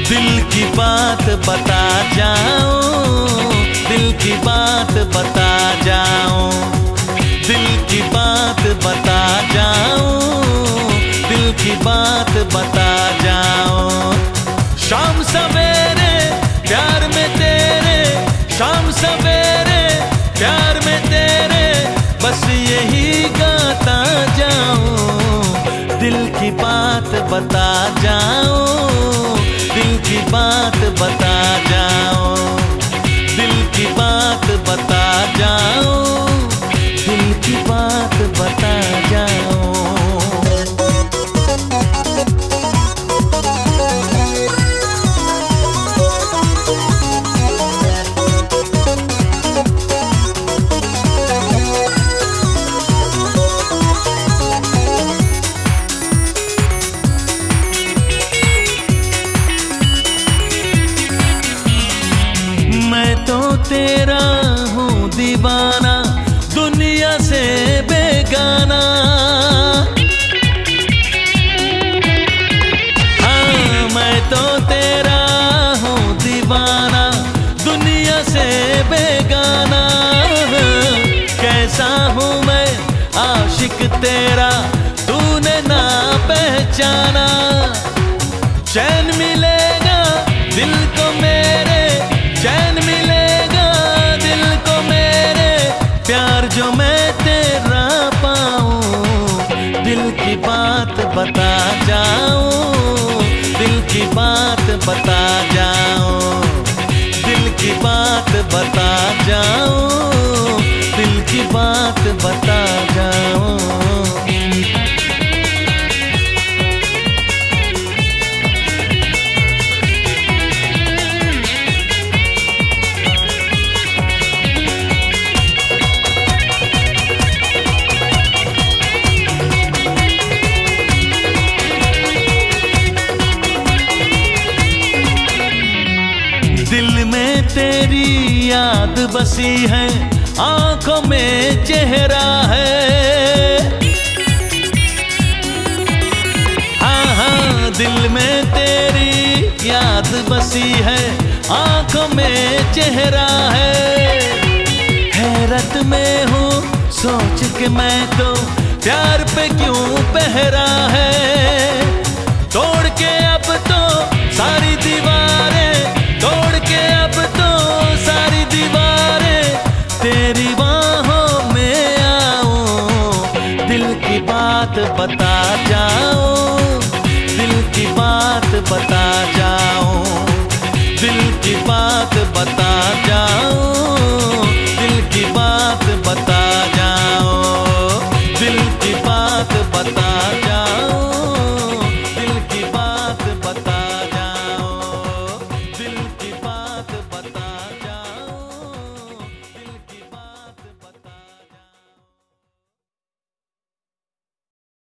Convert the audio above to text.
दिल की बात बता जाऊं, दिल की बात बता जाऊं, दिल की बात बता जाऊं, दिल की बात बता जाऊं। शाम सवेरे प्यार में तेरे, शाम सवेरे प्यार में तेरे, बस यही गाता जाऊं। दिल की बात बता जाऊं, दिल की बात बता जाऊं, दिल की बात बता जाऊं, दिल की बात बता जाऊं। तेरा हूँ दीवाना, दुनिया से बेगाना। हाँ, मैं तो तेरा हूँ दीवाना, दुनिया से बेगाना। कैसा हूँ मैं आशिक तेरा, तूने ना पहचाना। चैन मिलेगा दिल को मेरे, चैन मिलेगा दिल को मेरे, प्यार जो मैं तेरा पाऊं। दिल की बात बता जाऊं, दिल की बात बता जाऊं, दिल की बात बता जाऊं, दिल की बात बता जाऊं। दिल में तेरी याद बसी है, आंखों में चेहरा है। हाँ हाँ, दिल में तेरी याद बसी है, आंखों में चेहरा है। हैरत में हूँ सोच के मैं तो, प्यार पे क्यों पहरा है। तोड़ के अब तो सारी दीवारें, तोड़ के अब तो सारी दीवारें, तेरी बाहों में आऊं। दिल की बात बता जाऊं, दिल की बात बता जाऊं, दिल की बात बता